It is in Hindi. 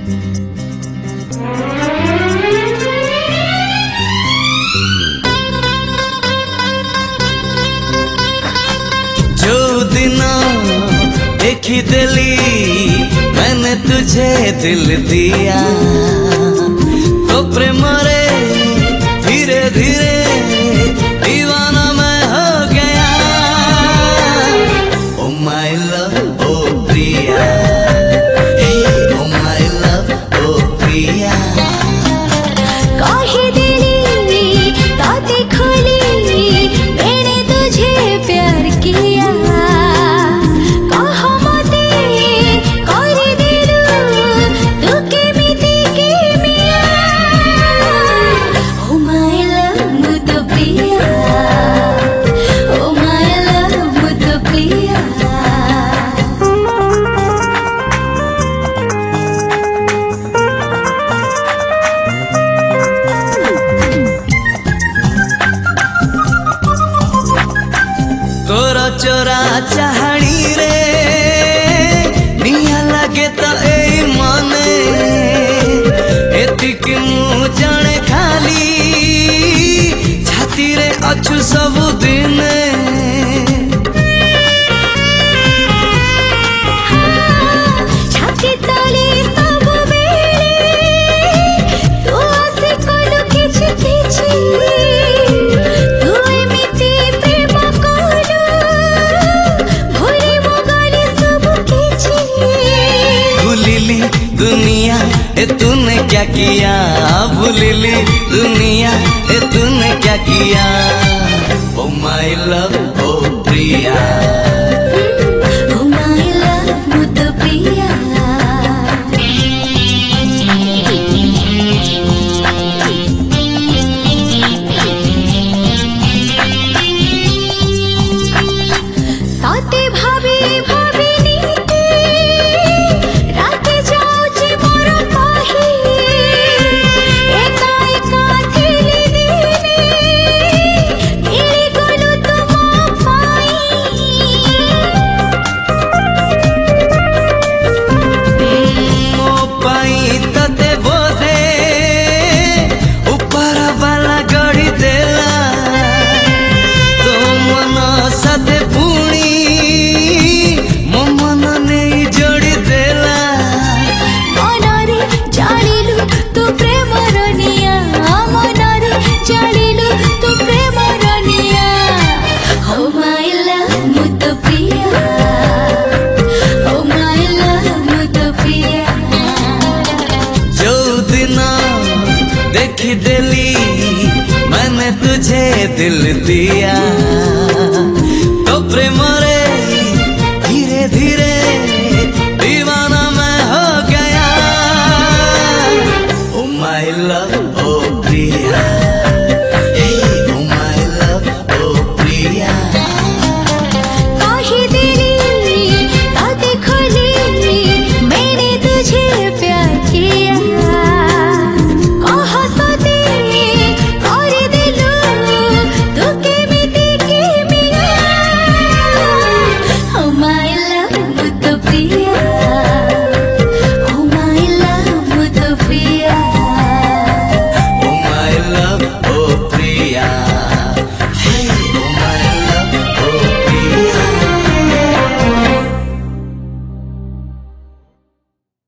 जो दिन देखी दिली मैंने तुझे दिल दिया, तो प्रेम रे धीरे धीरे दीवाना मैं हो गया। Oh my love oh Priya, oh my love oh Priya. काहे दिली ताते खोली मैंने तुझे प्यार किया, कहा मते कर दिलू तू के मिटी के मिया। ओ माय लव मुझे प्रिया, ओ माय लव मुझे प्रिया। तोरा चोरा चाहणी रे निया लगे तो ए मने, एतिक मु जाने खाली छाती रे अच्छु सब दिन। छाती तले सब बेले तू आसे कोलु किछि किछि, तू एमिति प्रेम कोलु भूली मो गली सब किछि। भूलिली दुनिया ए तूने क्या किया, भूलिली दुनिया ए तूने क्या किया। Oh my love oh Priya, oh my love मुझे प्रिया। ताते भाभी भाभी नीते राते जाऊची मोर पाही, एका एका थिली दिने मिली गलु तुम पाई। मो पाई तते बोधे ऊपर वाला गड़ी देला, तो मन साथे पुणी मो मन नहीं जोड़ी देला। मनरे जानिलु तू प्रेम रनिया, मनरे जानिलु तू प्रेम रनिया। ओ माय लव मुझे प्रिया, ओ माय लव मुझे प्रिया। जो दिन देखी दिली मैंने तुझे दिल दिया, तो प्रेम रे